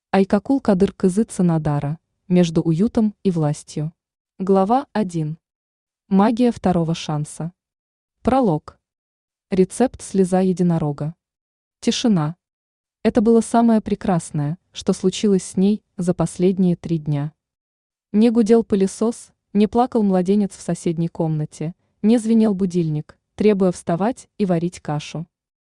Айкакул Кадыр Кызыца Надара. Между уютом и властью. Глава 1. Магия второго шанса. Пролог. Рецепт слеза единорога. Тишина. Это было самое прекрасное, что случилось с ней за последние 3 дня. Не гудел пылесос, не плакал младенец в соседней комнате, не звенел будильник, требуя вставать и варить кашу.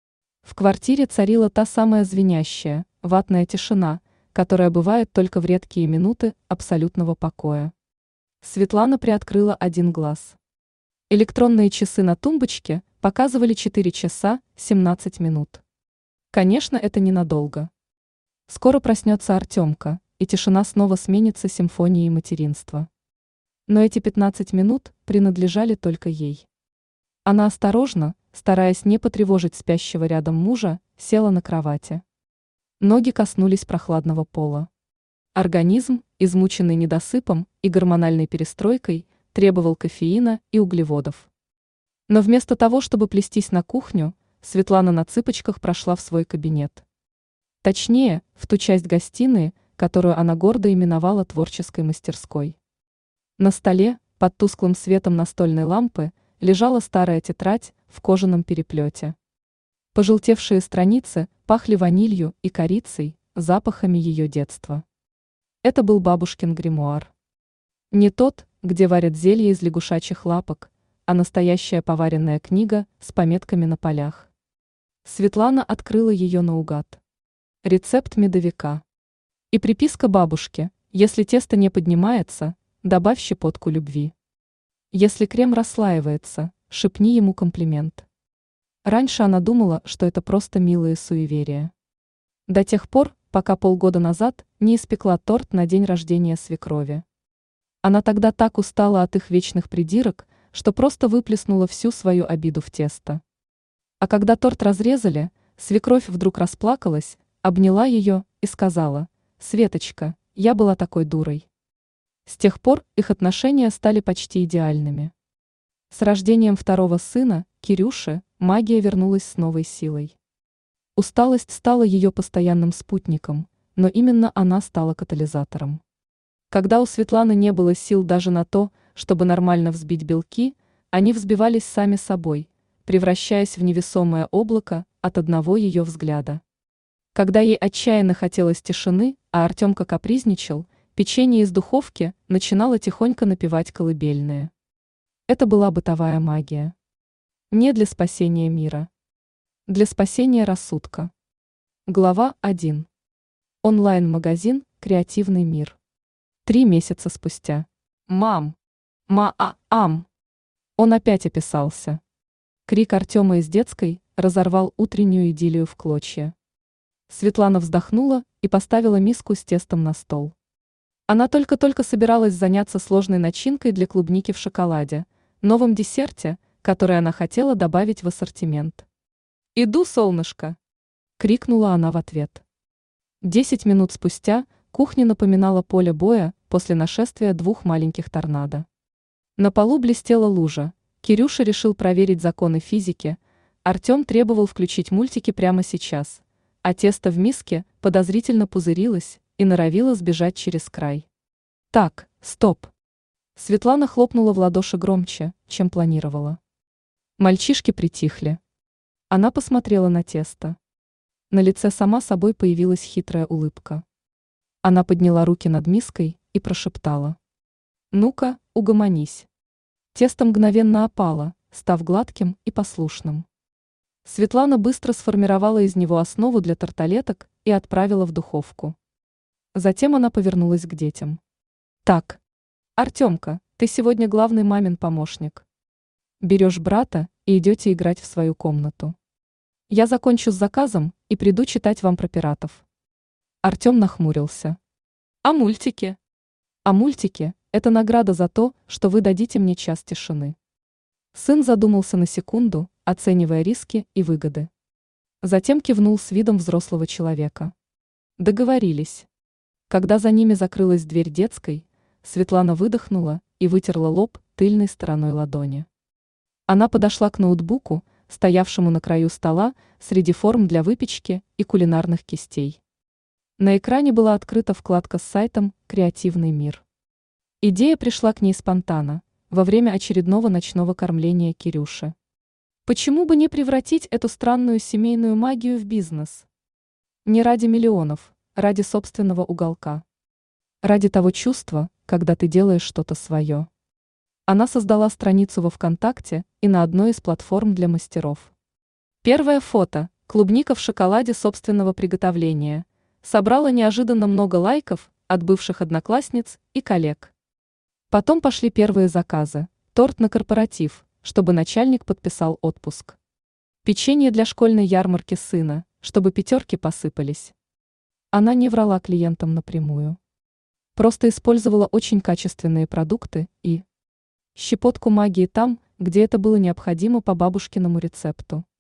В квартире царила та самая звенящая, ватная тишина, которая бывает только в редкие минуты абсолютного покоя. Светлана приоткрыла один глаз. Электронные часы на тумбочке показывали 4 часа 17 минут. Конечно, это ненадолго. Скоро проснется Артемка, и тишина снова сменится симфонией материнства. Но эти 15 минут принадлежали только ей. Она осторожно, стараясь не потревожить спящего рядом мужа, села на кровати. Ноги коснулись прохладного пола. Организм, измученный недосыпом и гормональной перестройкой, требовал кофеина и углеводов. Но вместо того, чтобы плестись на кухню, Светлана на цыпочках прошла в свой кабинет. Точнее, в ту часть гостиной, которую она гордо именовала творческой мастерской. На столе, под тусклым светом настольной лампы, лежала старая тетрадь в кожаном переплете. Пожелтевшие страницы пахли ванилью и корицей, запахами ее детства. Это был бабушкин гримуар. Не тот, где варят зелье из лягушачьих лапок, а настоящая поваренная книга с пометками на полях. Светлана открыла ее наугад. Рецепт медовика. И приписка бабушке: если тесто не поднимается, добавь щепотку любви. Если крем расслаивается, шепни ему комплимент. Раньше она думала, что это просто милые суеверия. До тех пор, пока полгода назад не испекла торт на день рождения свекрови. Она тогда так устала от их вечных придирок, что просто выплеснула всю свою обиду в тесто. А когда торт разрезали, свекровь вдруг расплакалась, обняла ее и сказала: «Светочка, я была такой дурой». С тех пор их отношения стали почти идеальными. С рождением второго сына, Кирюши, магия вернулась с новой силой. Усталость стала ее постоянным спутником, но именно она стала катализатором. Когда у Светланы не было сил даже на то, чтобы нормально взбить белки, они взбивались сами собой, превращаясь в невесомое облако от одного ее взгляда. Когда ей отчаянно хотелось тишины, а Артемка капризничал, печенье из духовки начинало тихонько напевать колыбельные. Это была бытовая магия. Не для спасения мира. Для спасения рассудка. Глава 1. Онлайн-магазин «Креативный мир». 3 месяца спустя. «Мам! Ма-а-ам!» Он опять описался. Крик Артема из детской разорвал утреннюю идиллию в клочья. Светлана вздохнула и поставила миску с тестом на стол. Она только-только собиралась заняться сложной начинкой для клубники в шоколаде, новом десерте, который она хотела добавить в ассортимент. «Иду, солнышко!» — крикнула она в ответ. 10 минут спустя кухня напоминала поле боя после нашествия 2 маленьких торнадо. На полу блестела лужа, Кирюша решил проверить законы физики, Артем требовал включить мультики прямо сейчас, а тесто в миске подозрительно пузырилось и норовило сбежать через край. «Так, стоп!» Светлана хлопнула в ладоши громче, чем планировала. Мальчишки притихли. Она посмотрела на тесто. На лице сама собой появилась хитрая улыбка. Она подняла руки над миской и прошептала: «Ну-ка, угомонись». Тесто мгновенно опало, став гладким и послушным. Светлана быстро сформировала из него основу для тарталеток и отправила в духовку. Затем она повернулась к детям. «Так, Артемка, ты сегодня главный мамин помощник. Берешь брата и идете играть в свою комнату. Я закончу с заказом и приду читать вам про пиратов». Артем нахмурился. «А мультики?» «А мультики – это награда за то, что вы дадите мне час тишины». Сын задумался на секунду, оценивая риски и выгоды. Затем кивнул с видом взрослого человека. Договорились. Когда за ними закрылась дверь детской, Светлана выдохнула и вытерла лоб тыльной стороной ладони. Она подошла к ноутбуку, стоявшему на краю стола среди форм для выпечки и кулинарных кистей. На экране была открыта вкладка с сайтом «Креативный мир». Идея пришла к ней спонтанно, во время очередного ночного кормления Кирюши. Почему бы не превратить эту странную семейную магию в бизнес? Не ради миллионов, ради собственного уголка. Ради того чувства, когда ты делаешь что-то свое. Она создала страницу во ВКонтакте и на одной из платформ для мастеров. Первое фото – клубника в шоколаде собственного приготовления – собрало неожиданно много лайков от бывших одноклассниц и коллег. Потом пошли первые заказы – торт на корпоратив, чтобы начальник подписал отпуск. Печенье для школьной ярмарки сына, чтобы пятерки посыпались. Она не врала клиентам напрямую. Просто использовала очень качественные продукты и щепотку магии там, где это было необходимо по бабушкиному рецепту.